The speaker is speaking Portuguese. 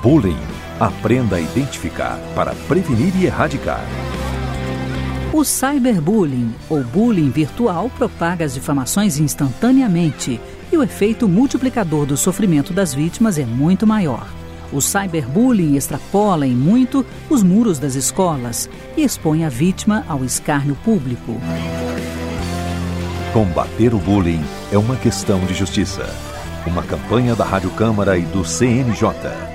Bullying. Aprenda a identificar para prevenir e erradicar. O cyberbullying, ou bullying virtual, propaga as difamações instantaneamente e o efeito multiplicador do sofrimento das vítimas é muito maior. O cyberbullying extrapola em muito os muros das escolas e expõe a vítima ao escárnio público. Combater o bullying é uma questão de justiça. Uma campanha da Rádio Câmara e do CNJ.